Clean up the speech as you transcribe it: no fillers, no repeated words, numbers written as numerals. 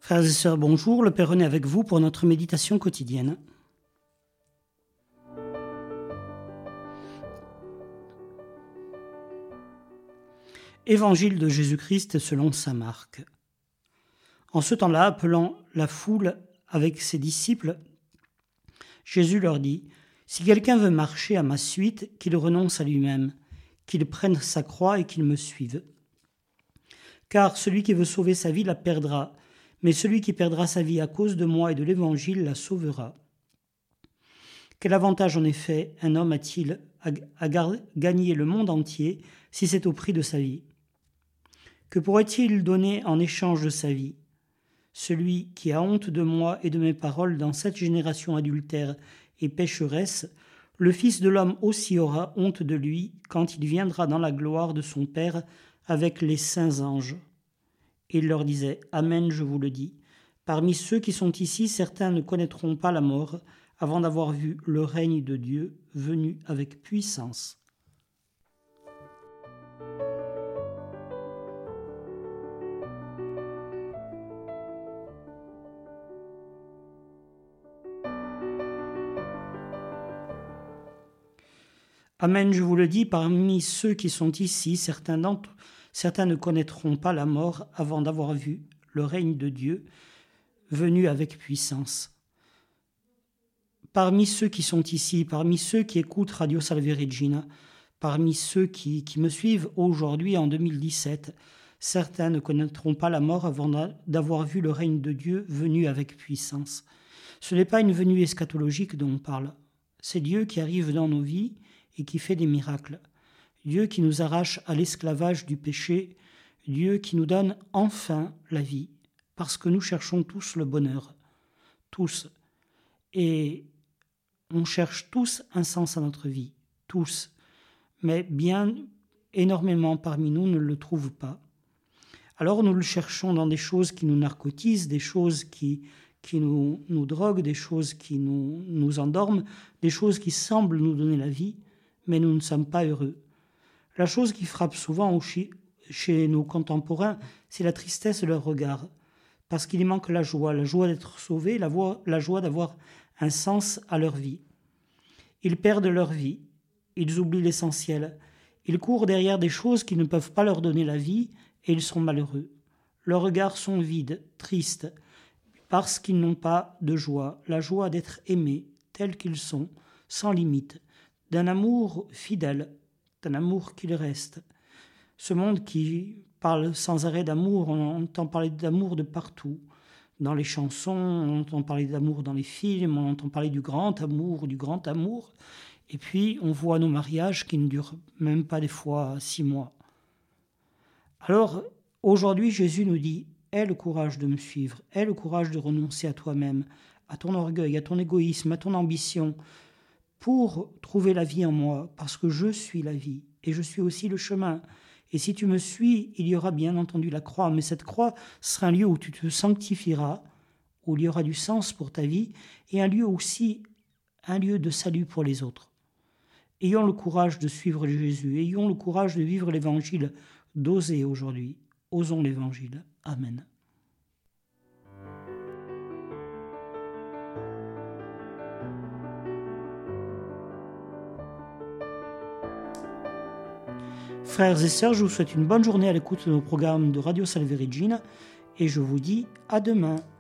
Frères et sœurs, bonjour, le Père René avec vous pour notre méditation quotidienne. Évangile de Jésus-Christ selon saint Marc. En ce temps-là, appelant la foule avec ses disciples, Jésus leur dit : « Si quelqu'un veut marcher à ma suite, qu'il renonce à lui-même, qu'il prenne sa croix et qu'il me suive. Car celui qui veut sauver sa vie la perdra, mais celui qui perdra sa vie à cause de moi et de l'Évangile la sauvera. Quel avantage en effet un homme a-t-il à gagner le monde entier si c'est au prix de sa vie ? Que pourrait-il donner en échange de sa vie ? Celui qui a honte de moi et de mes paroles dans cette génération adultère et pécheresse, le Fils de l'homme aussi aura honte de lui quand il viendra dans la gloire de son Père avec les saints anges. » Et il leur disait : « Amen, je vous le dis. Parmi ceux qui sont ici, certains ne connaîtront pas la mort avant d'avoir vu le règne de Dieu venu avec puissance. » Amen, je vous le dis, parmi ceux qui sont ici, certains ne connaîtront pas la mort avant d'avoir vu le règne de Dieu venu avec puissance. Parmi ceux qui sont ici, parmi ceux qui écoutent Radio Salve Regina, parmi ceux qui me suivent aujourd'hui en 2017, certains ne connaîtront pas la mort avant d'avoir vu le règne de Dieu venu avec puissance. Ce n'est pas une venue eschatologique dont on parle. C'est Dieu qui arrive dans nos vies et qui fait des miracles. Dieu qui nous arrache à l'esclavage du péché, Dieu qui nous donne enfin la vie, parce que nous cherchons tous le bonheur, tous. Et on cherche tous un sens à notre vie, tous. Mais bien énormément parmi nous ne le trouvent pas. Alors nous le cherchons dans des choses qui nous narcotisent, des choses qui nous droguent, des choses qui nous endorment, des choses qui semblent nous donner la vie, mais nous ne sommes pas heureux. La chose qui frappe souvent chez nos contemporains, c'est la tristesse de leur regard, parce qu'il y manque la joie d'être sauvés, la joie d'avoir un sens à leur vie. Ils perdent leur vie, ils oublient l'essentiel, ils courent derrière des choses qui ne peuvent pas leur donner la vie et ils sont malheureux. Leurs regards sont vides, tristes, parce qu'ils n'ont pas de joie, la joie d'être aimés tels qu'ils sont, sans limite, d'un amour fidèle, d'un amour qu'il reste. Ce monde qui parle sans arrêt d'amour, on entend parler d'amour de partout. Dans les chansons, on entend parler d'amour dans les films, on entend parler du grand amour. Et puis, on voit nos mariages qui ne durent même pas des fois 6 mois. Alors, aujourd'hui, Jésus nous dit : aie le courage de me suivre, aie le courage de renoncer à toi-même, à ton orgueil, à ton égoïsme, à ton ambition, pour trouver la vie en moi, parce que je suis la vie, et je suis aussi le chemin. Et si tu me suis, il y aura bien entendu la croix, mais cette croix sera un lieu où tu te sanctifieras, où il y aura du sens pour ta vie, et un lieu aussi, un lieu de salut pour les autres. Ayons le courage de suivre Jésus, ayons le courage de vivre l'Évangile, d'oser aujourd'hui. Osons l'Évangile. Amen. Frères et sœurs, je vous souhaite une bonne journée à l'écoute de nos programmes de Radio Salve Regina et je vous dis à demain.